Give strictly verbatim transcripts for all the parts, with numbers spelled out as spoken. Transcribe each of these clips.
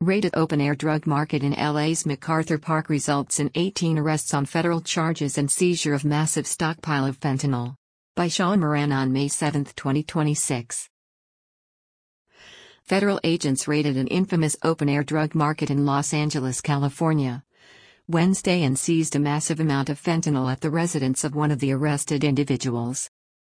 Raided open-air drug market in L A's MacArthur Park results in eighteen arrests on federal charges and seizure of massive stockpile of fentanyl. By Sean Moran on May seventh, twenty twenty-six. Federal agents raided an infamous open-air drug market in Los Angeles, California, Wednesday and seized a massive amount of fentanyl at the residence of one of the arrested individuals.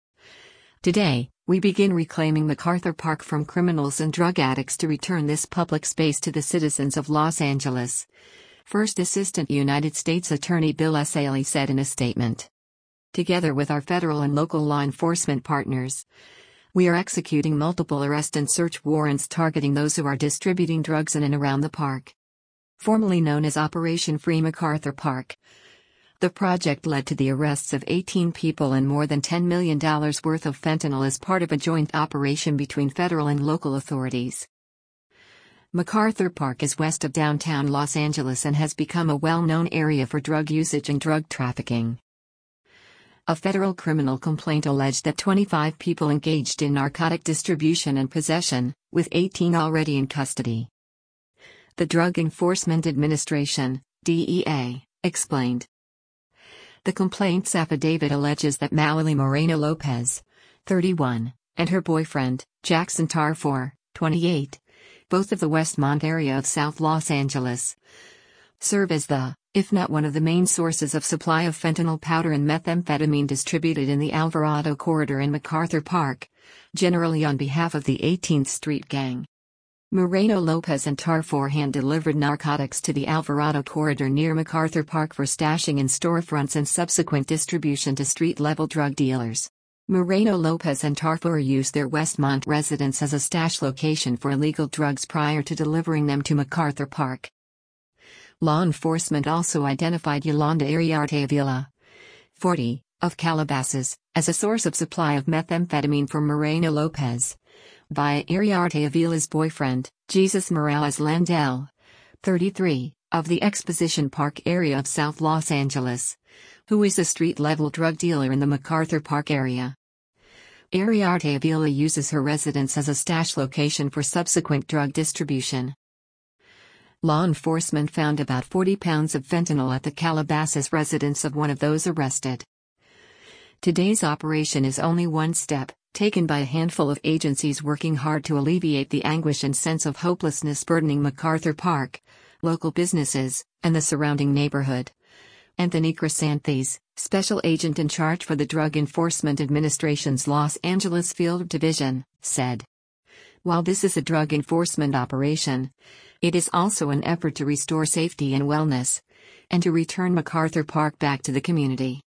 Today, we begin reclaiming MacArthur Park from criminals and drug addicts to return this public space to the citizens of Los Angeles, First Assistant United States Attorney Bill Essayli said in a statement. Together with our federal and local law enforcement partners, we are executing multiple arrest and search warrants targeting those who are distributing drugs in and around the park. Formerly known as Operation Free MacArthur Park, the project led to the arrests of eighteen people and more than ten million dollars worth of fentanyl as part of a joint operation between federal and local authorities. MacArthur Park is west of downtown Los Angeles and has become a well-known area for drug usage and drug trafficking. A federal criminal complaint alleged that twenty-five people engaged in narcotic distribution and possession, with eighteen already in custody. The Drug Enforcement Administration, D E A, explained. The complaint's affidavit alleges that Mallory Moreno Lopez, thirty-one, and her boyfriend, Jackson Tarfor, twenty-eight, both of the Westmont area of South Los Angeles, serve as the, if not one of the main sources of supply of fentanyl powder and methamphetamine distributed in the Alvarado corridor in MacArthur Park, generally on behalf of the eighteenth Street Gang. Moreno Lopez and Tarfor hand-delivered narcotics to the Alvarado corridor near MacArthur Park for stashing in storefronts and subsequent distribution to street-level drug dealers. Moreno Lopez and Tarfor used their Westmont residence as a stash location for illegal drugs prior to delivering them to MacArthur Park. Law enforcement also identified Yolanda Iriarte Avila, forty, of Calabasas, as a source of supply of methamphetamine for Moreno Lopez, via Iriarte Avila's boyfriend, Jesus Morales Landell, thirty-three, of the Exposition Park area of South Los Angeles, who is a street-level drug dealer in the MacArthur Park area. Iriarte Avila uses her residence as a stash location for subsequent drug distribution. Law enforcement found about forty pounds of fentanyl at the Calabasas residence of one of those arrested. Today's operation is only one step, taken by a handful of agencies working hard to alleviate the anguish and sense of hopelessness burdening MacArthur Park, local businesses, and the surrounding neighborhood. Anthony Crescenthes, special agent in charge for the Drug Enforcement Administration's Los Angeles Field Division, said. While this is a drug enforcement operation, it is also an effort to restore safety and wellness, and to return MacArthur Park back to the community.